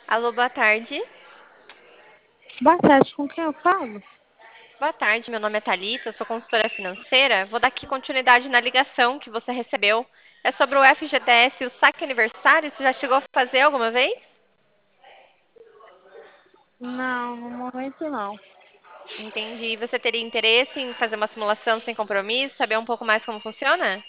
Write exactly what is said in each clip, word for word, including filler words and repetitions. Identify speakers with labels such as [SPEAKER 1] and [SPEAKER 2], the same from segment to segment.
[SPEAKER 1] Alô, boa tarde.
[SPEAKER 2] Boa tarde, com quem eu falo?
[SPEAKER 1] Boa tarde, meu nome é Thalita, eu sou consultora financeira. Vou dar aqui continuidade na ligação que você recebeu. É sobre o F G T S e o saque aniversário. Você já chegou a fazer alguma vez?
[SPEAKER 2] Não, no momento não.
[SPEAKER 1] Entendi. Você teria interesse em fazer uma simulação sem compromisso, saber um pouco mais como funciona?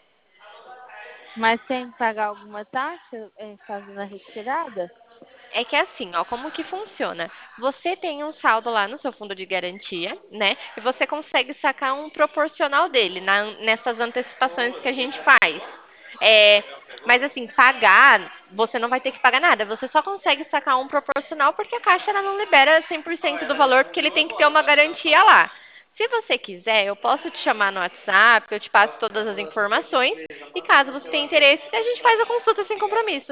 [SPEAKER 2] Mas tem que pagar alguma taxa em fazendo a retirada?
[SPEAKER 1] É que é assim, ó, como que funciona? Você tem um saldo lá no seu fundo de garantia, né? E você consegue sacar um proporcional dele na- nessas antecipações que a gente faz. É, mas assim, pagar, você não vai ter que pagar nada. Você só consegue sacar um proporcional porque a Caixa ela não libera cem por cento do valor, porque ele tem que ter uma garantia lá. Se você quiser, eu posso te chamar no WhatsApp, eu te passo todas as informações. E caso você tenha interesse, a gente faz a consulta sem compromisso.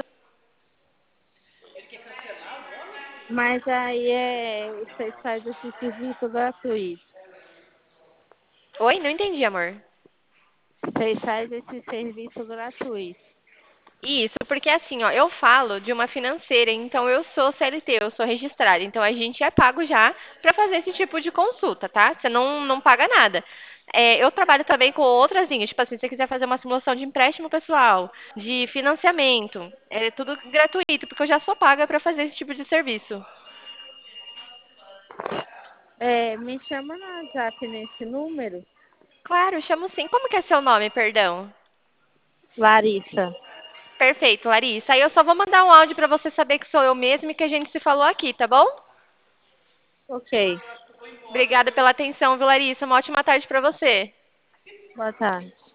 [SPEAKER 2] Mas aí é, vocês fazem esse serviço gratuito.
[SPEAKER 1] Oi, não entendi, amor.
[SPEAKER 2] Vocês fazem esse serviço gratuito.
[SPEAKER 1] Isso, porque assim, ó, eu falo de uma financeira, então eu sou C L T, eu sou registrada, então a gente é pago já para fazer esse tipo de consulta, tá? Você não, não paga nada. É, eu trabalho também com outras linhas, tipo assim, se você quiser fazer uma simulação de empréstimo pessoal, de financiamento, é tudo gratuito, porque eu já sou paga para fazer esse tipo de serviço.
[SPEAKER 2] É, me chama no WhatsApp nesse número,
[SPEAKER 1] Claro, chamo sim. Como que é seu nome, perdão?
[SPEAKER 2] Larissa.
[SPEAKER 1] Perfeito, Larissa. Aí eu só vou mandar um áudio para você saber que sou eu mesma e que a gente se falou aqui, tá bom?
[SPEAKER 2] Ok,
[SPEAKER 1] Obrigada pela atenção, viu, Larissa? Uma ótima tarde para você.
[SPEAKER 2] boa tarde.